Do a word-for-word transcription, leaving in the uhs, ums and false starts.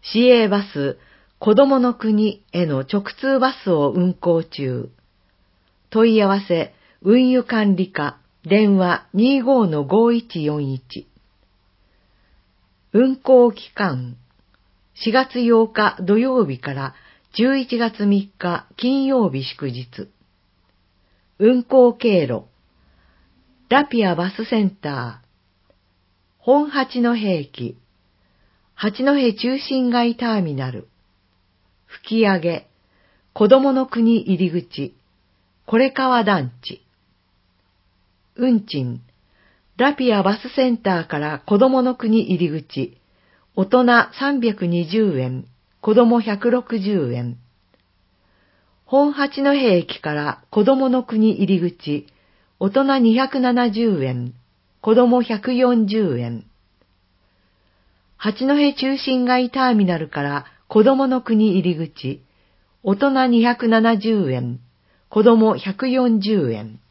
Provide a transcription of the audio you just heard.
市営バス、子どもの国への直通バスを運行中。問い合わせ、運輸管理課、電話 にじゅうごのごいちよんいち。運行期間、しがつようか土曜日からじゅういちがつみっか金曜日祝日。運行経路、ラピアバスセンター、本八戸駅、八戸中心街ターミナル、吹上、子どもの国入り口、これ川団地。運賃、ラピアバスセンターから子どもの国入り口、大人さんびゃくにじゅうえん、子どもひゃくろくじゅうえん。本八戸駅から子どもの国入り口、大人にひゃくななじゅうえん、子どもひゃくよんじゅうえん。八戸中心街ターミナルから子どもの国入り口、大人にひゃくななじゅうえん、子どもひゃくよんじゅうえん。